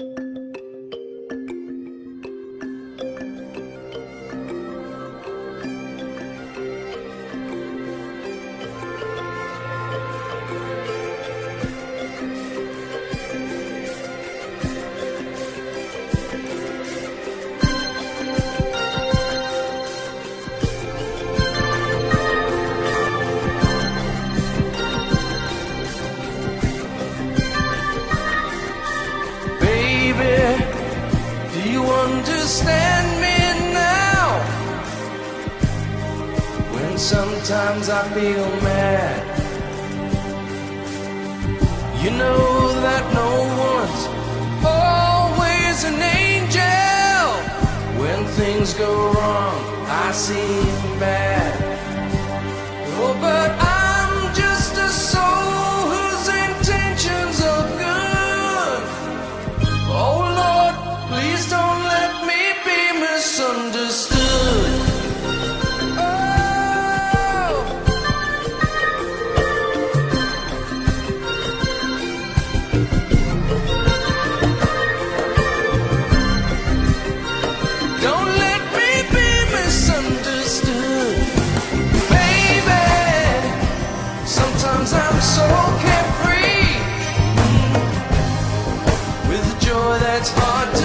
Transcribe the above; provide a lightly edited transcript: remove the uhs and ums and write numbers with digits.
Understand me now when sometimes I feel mad. You know that no one's always an angel. When things go wrong, I seem bad. Oh, but I'm just a soul whose intentions are good. Oh Lord, please don't let me be misunderstood. Oh, don't let me be misunderstood. Baby, sometimes I'm so carefree, with a joy that's hard to